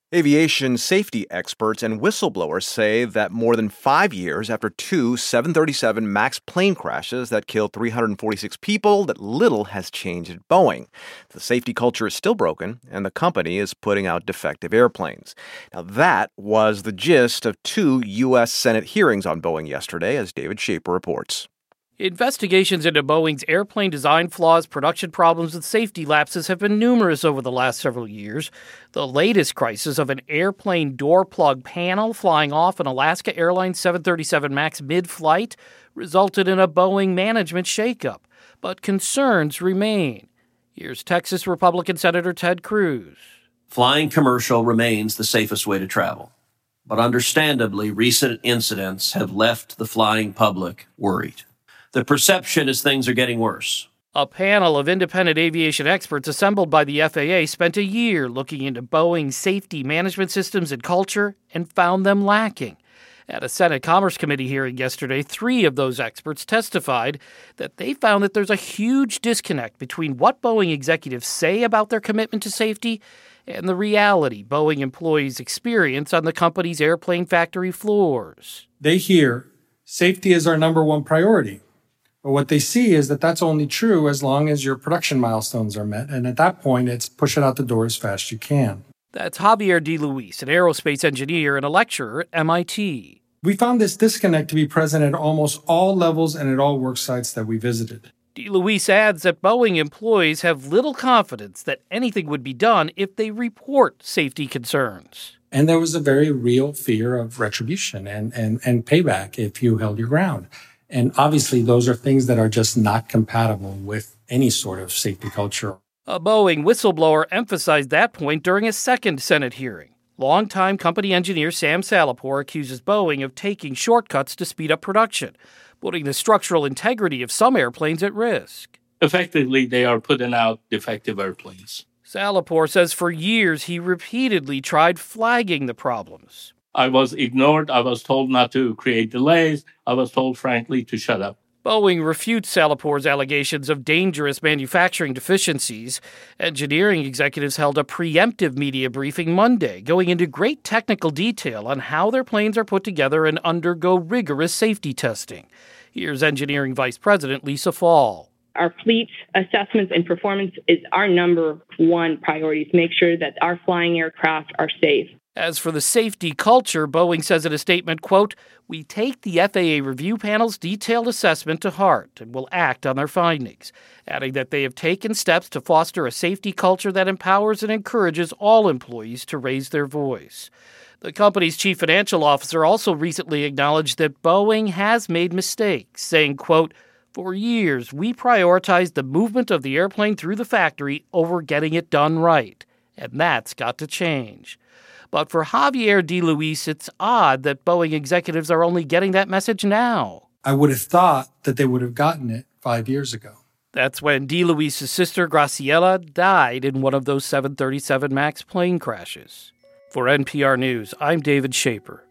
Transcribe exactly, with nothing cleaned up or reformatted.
Aviation safety experts and whistleblowers say that more than five years after two seven thirty-seven MAX plane crashes that killed three hundred forty-six people, that little has changed at Boeing. The safety culture is still broken, and the company is putting out defective airplanes. Now, that was the gist of two U S Senate hearings on Boeing yesterday, as David Schaper reports. Investigations into Boeing's airplane design flaws, production problems, and safety lapses have been numerous over the last several years. The latest crisis of an airplane door plug panel flying off an Alaska Airlines seven thirty-seven MAX mid-flight resulted in a Boeing management shakeup. But concerns remain. Here's Texas Republican Senator Ted Cruz. Flying commercial remains the safest way to travel. But understandably, recent incidents have left the flying public worried. The perception is things are getting worse. A panel of independent aviation experts assembled by the F A A spent a year looking into Boeing's safety management systems and culture and found them lacking. At a Senate Commerce Committee hearing yesterday, three of those experts testified that they found that there's a huge disconnect between what Boeing executives say about their commitment to safety and the reality Boeing employees experience on the company's airplane factory floors. They hear safety is our number one priority. But what they see is that that's only true as long as your production milestones are met. And at that point, it's push it out the door as fast as you can. That's Javier DeLuis, an aerospace engineer and a lecturer at M I T. We found this disconnect to be present at almost all levels and at all work sites that we visited. DeLuis adds that Boeing employees have little confidence that anything would be done if they report safety concerns. And there was a very real fear of retribution and, and, and payback if you held your ground. And obviously, those are things that are just not compatible with any sort of safety culture. A Boeing whistleblower emphasized that point during a second Senate hearing. Longtime company engineer Sam Salahpour accuses Boeing of taking shortcuts to speed up production, putting the structural integrity of some airplanes at risk. Effectively, they are putting out defective airplanes. Salahpour says for years he repeatedly tried flagging the problems. I was ignored. I was told not to create delays. I was told, frankly, to shut up. Boeing refutes Salapour's allegations of dangerous manufacturing deficiencies. Engineering executives held a preemptive media briefing Monday, going into great technical detail on how their planes are put together and undergo rigorous safety testing. Here's Engineering Vice President Lisa Fall. Our fleet assessments and performance is our number one priority to make sure that our flying aircraft are safe. As for the safety culture, Boeing says in a statement, quote, "We take the F A A review panel's detailed assessment to heart and will act on their findings," adding that they have taken steps to foster a safety culture that empowers and encourages all employees to raise their voice. The company's chief financial officer also recently acknowledged that Boeing has made mistakes, saying, quote, "For years, we prioritized the movement of the airplane through the factory over getting it done right, and that's got to change." But for Javier DeLuis, it's odd that Boeing executives are only getting that message now. I would have thought that they would have gotten it five years ago. That's when DeLuis' sister, Graciela, died in one of those seven thirty-seven MAX plane crashes. For N P R News, I'm David Schaper.